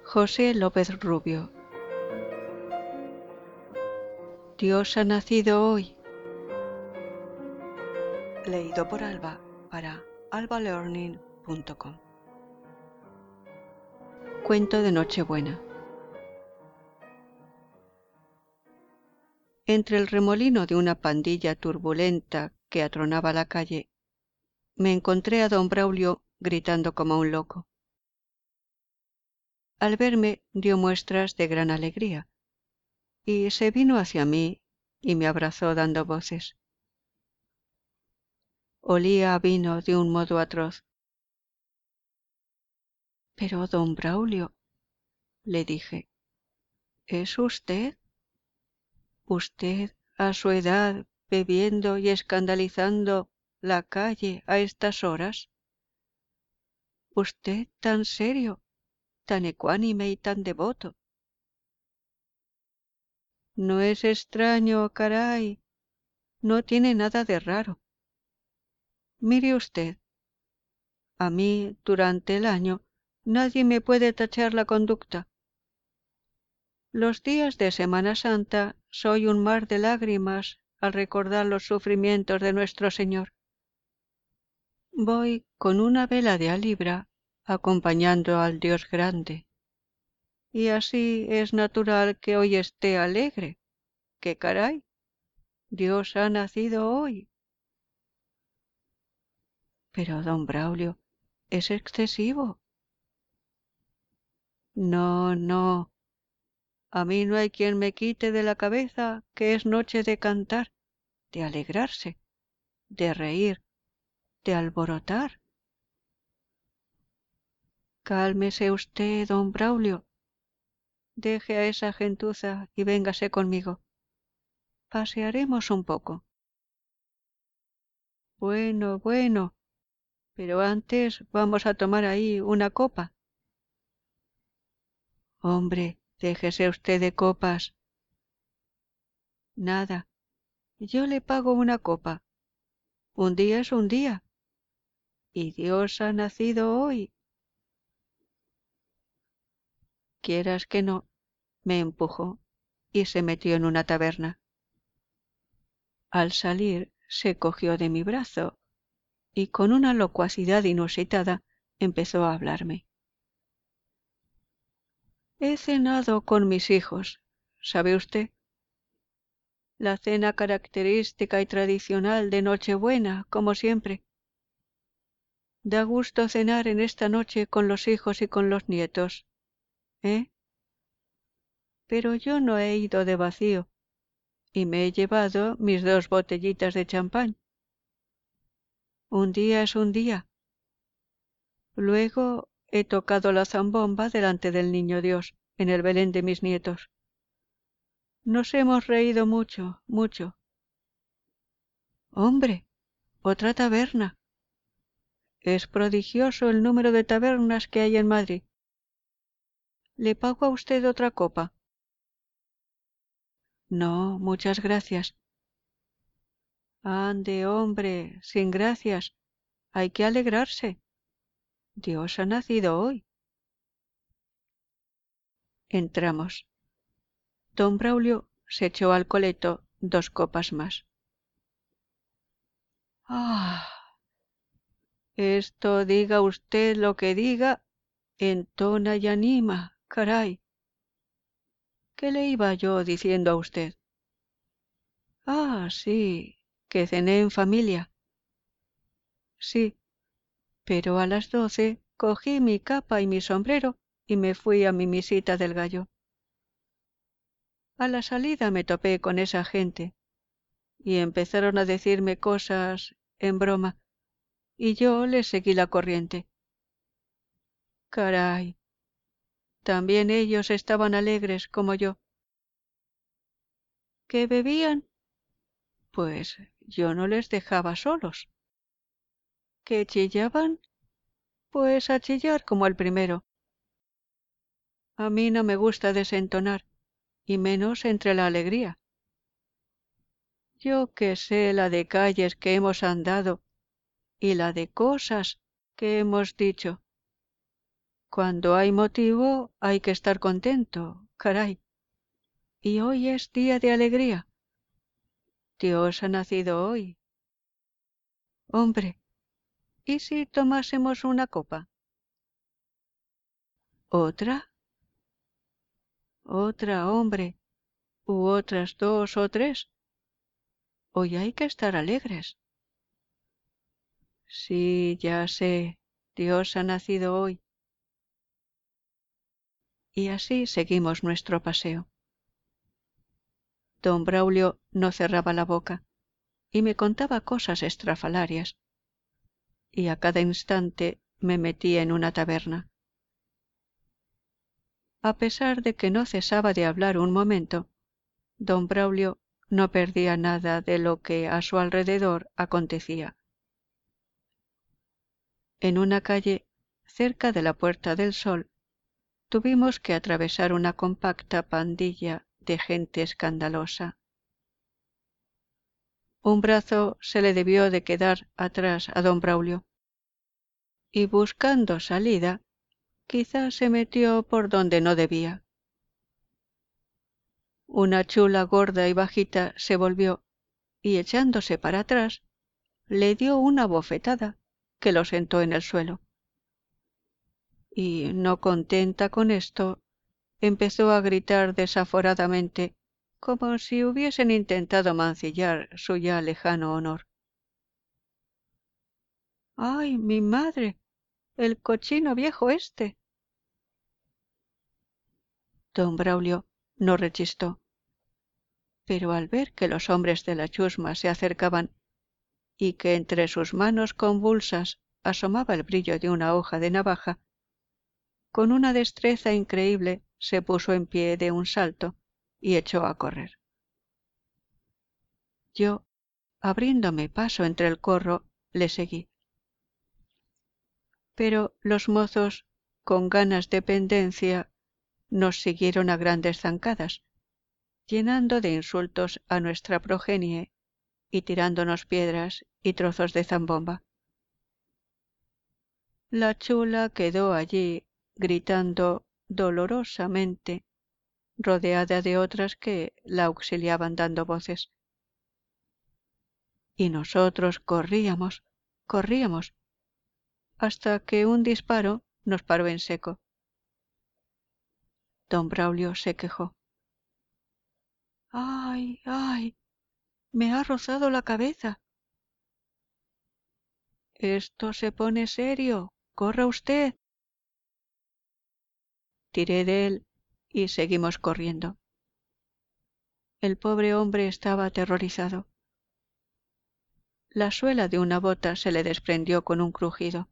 José López Rubio. Dios ha nacido hoy. Leído por Alba para albalearning.com. Cuento de Nochebuena. Entre el remolino de una pandilla turbulenta que atronaba la calle, me encontré a don Braulio gritando como un loco. Al verme dio muestras de gran alegría, y se vino hacia mí y me abrazó dando voces. Olía a vino de un modo atroz. Pero don Braulio, le dije, ¿es usted? ¿Usted a su edad bebiendo y escandalizando la calle a estas horas? ¿Usted tan serio, tan ecuánime y tan devoto? No es extraño, caray, no tiene nada de raro. Mire usted, a mí durante el año nadie me puede tachar la conducta. Los días de Semana Santa soy un mar de lágrimas al recordar los sufrimientos de nuestro Señor. Voy con una vela de alibra acompañando al Dios grande. Y así es natural que hoy esté alegre. ¡Qué caray! Dios ha nacido hoy. Pero, don Braulio, es excesivo. No, no. A mí no hay quien me quite de la cabeza que es noche de cantar, de alegrarse, de reír, de alborotar. Cálmese usted, don Braulio. Deje a esa gentuza y véngase conmigo. Pasearemos un poco. Bueno, bueno, pero antes vamos a tomar ahí una copa. Hombre, déjese usted de copas. Nada, yo le pago una copa. Un día es un día. Y Dios ha nacido hoy. Quieras que no, me empujó y se metió en una taberna. Al salir se cogió de mi brazo y con una locuacidad inusitada empezó a hablarme. He cenado con mis hijos, ¿sabe usted? La cena característica y tradicional de Nochebuena, como siempre. Da gusto cenar en esta noche con los hijos y con los nietos, ¿eh? Pero yo no he ido de vacío y me he llevado mis 2 botellitas de champán. Un día es un día. Luego he tocado la zambomba delante del Niño Dios, en el Belén de mis nietos. Nos hemos reído mucho, mucho. Hombre, otra taberna. Es prodigioso el número de tabernas que hay en Madrid. ¿Le pago a usted otra copa? No, muchas gracias. Ande, hombre, sin gracias. Hay que alegrarse. Dios ha nacido hoy. Entramos. Don Braulio se echó al coleto 2 copas más. ¡Ah! Esto, diga usted lo que diga, entona y anima, caray. ¿Qué le iba yo diciendo a usted? Ah, sí, que cené en familia. Sí, pero a las 12 cogí mi capa y mi sombrero y me fui a mi misita del gallo. A la salida me topé con esa gente y empezaron a decirme cosas en broma y yo les seguí la corriente. Caray, también ellos estaban alegres como yo. ¿Qué bebían? Pues yo no les dejaba solos. ¿Qué chillaban? Pues a chillar como el primero. A mí no me gusta desentonar, y menos entre la alegría. Yo que sé la de calles que hemos andado y la de cosas que hemos dicho. Cuando hay motivo hay que estar contento, caray. Y hoy es día de alegría. Dios ha nacido hoy. Hombre, ¿y si tomásemos una copa? ¿Otra? Otra, hombre. ¿U otras 2 o 3? Hoy hay que estar alegres. Sí, ya sé. Dios ha nacido hoy. Y así seguimos nuestro paseo. Don Braulio no cerraba la boca y me contaba cosas estrafalarias, y a cada instante me metía en una taberna. A pesar de que no cesaba de hablar un momento, don Braulio no perdía nada de lo que a su alrededor acontecía. En una calle, cerca de la Puerta del Sol, tuvimos que atravesar una compacta pandilla de gente escandalosa. Un brazo se le debió de quedar atrás a don Braulio, y buscando salida, quizá se metió por donde no debía. Una chula gorda y bajita se volvió y echándose para atrás, le dio una bofetada que lo sentó en el suelo. Y, no contenta con esto, empezó a gritar desaforadamente, como si hubiesen intentado mancillar su ya lejano honor. ¡Ay, mi madre! ¡El cochino viejo este! Don Braulio no rechistó, pero al ver que los hombres de la chusma se acercaban y que entre sus manos convulsas asomaba el brillo de una hoja de navaja, con una destreza increíble se puso en pie de un salto y echó a correr. Yo, abriéndome paso entre el corro, le seguí. Pero los mozos, con ganas de pendencia, nos siguieron a grandes zancadas, llenando de insultos a nuestra progenie y tirándonos piedras y trozos de zambomba. La chula quedó allí gritando dolorosamente, rodeada de otras que la auxiliaban dando voces. Y nosotros corríamos, hasta que un disparo nos paró en seco. Don Braulio se quejó. ¡Ay, ay! Me ha rozado la cabeza. Esto se pone serio. ¡Corra usted! Tiré de él y seguimos corriendo. El pobre hombre estaba aterrorizado. La suela de una bota se le desprendió con un crujido.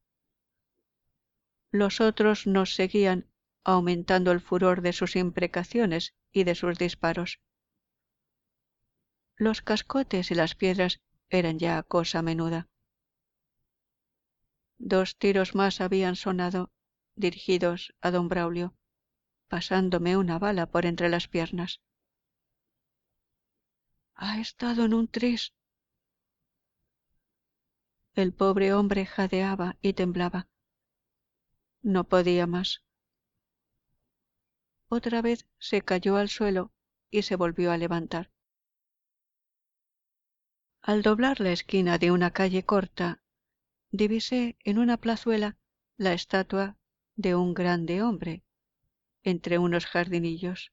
Los otros nos seguían, aumentando el furor de sus imprecaciones y de sus disparos. Los cascotes y las piedras eran ya cosa menuda. 2 tiros más habían sonado, dirigidos a don Braulio, pasándome una bala por entre las piernas. Ha estado en un tris. El pobre hombre jadeaba y temblaba. No podía más. Otra vez se cayó al suelo y se volvió a levantar. Al doblar la esquina de una calle corta, divisé en una plazuela la estatua de un grande hombre entre unos jardinillos.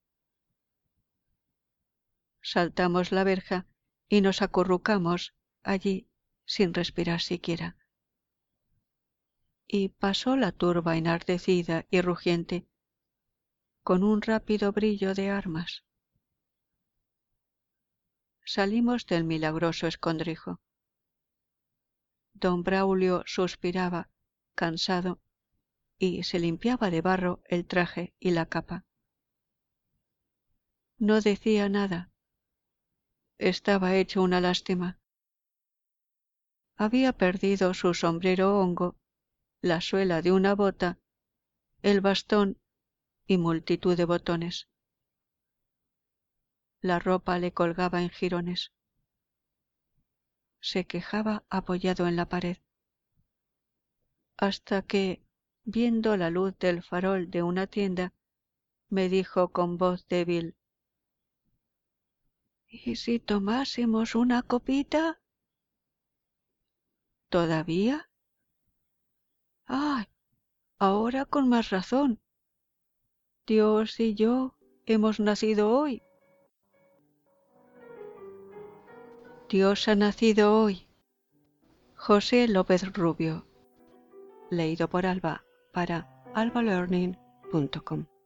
Saltamos la verja y nos acurrucamos allí sin respirar siquiera. Y pasó la turba enardecida y rugiente, con un rápido brillo de armas. Salimos del milagroso escondrijo. Don Braulio suspiraba, cansado, y se limpiaba de barro el traje y la capa. No decía nada. Estaba hecho una lástima. Había perdido su sombrero hongo, la suela de una bota, el bastón y multitud de botones. La ropa le colgaba en jirones. Se quejaba apoyado en la pared. Hasta que, viendo la luz del farol de una tienda, me dijo con voz débil: ¿Y si tomásemos una copita? ¿Todavía? ¡Ay! Ahora con más razón. Dios y yo hemos nacido hoy. Dios ha nacido hoy. José López Rubio. Leído por Alba para albalearning.com.